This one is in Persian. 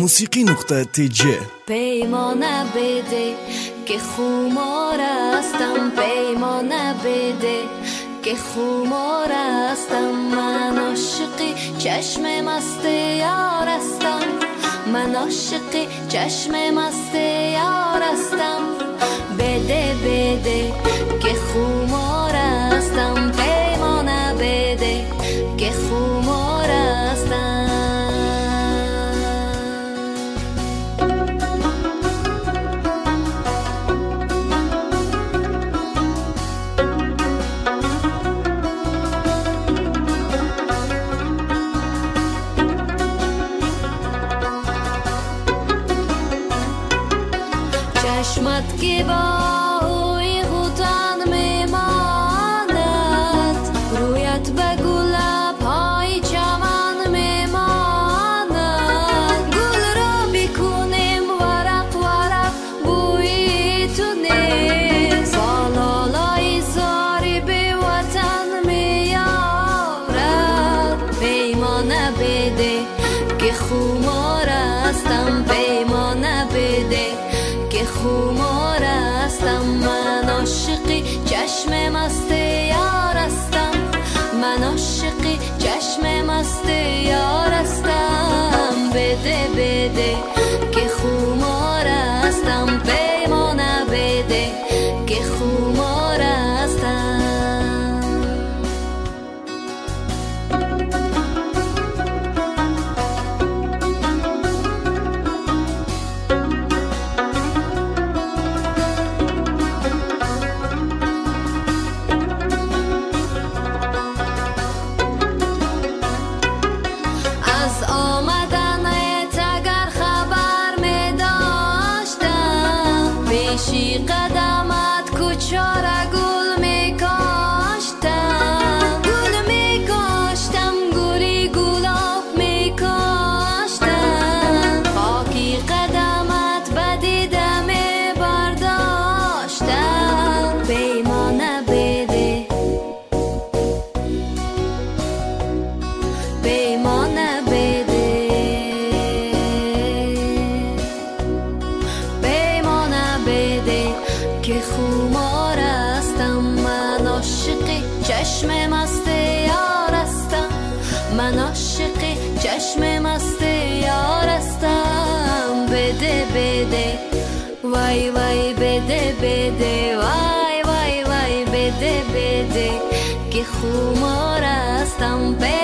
musiqi.tj پیمانه بده که خمار هستم، پیمانه بده که خمار هستم، من عاشقی چشم مست یار هستم، من عاشقی چشم مست یار هستم، بده بده که خمار هستم، پیمانه بده که خمار هستم. چشمت که با اوی غوطان میماند، رویت به گلاب‌های چمن میماند، گل را بکنیم ورق ورق بوی تو نیست، بالالای زاری به وطن میارد، پیمانه بده که خمار هستم، پیمانه بده که خمار هستم، من عاشقی چشم مست یار هستم، من عاشقی چشم مست یار هستم، بده بده که خمار هستم، پیمانه بده که خمار هستم. پیشی قدمت کوچاره گل میکاشتم، گل میکاشتم، گلی گلاب میکاشتم، خاکی قدمت به دیده میبرداشتم، پیمانه بده پیمانه بده که خمار هستم، من عاشقی چشم مست یار هستم، من عاشقی چشم مست یار هستم، بده بده وای وای بده بده وای وای وای بده بده که خمار هستم.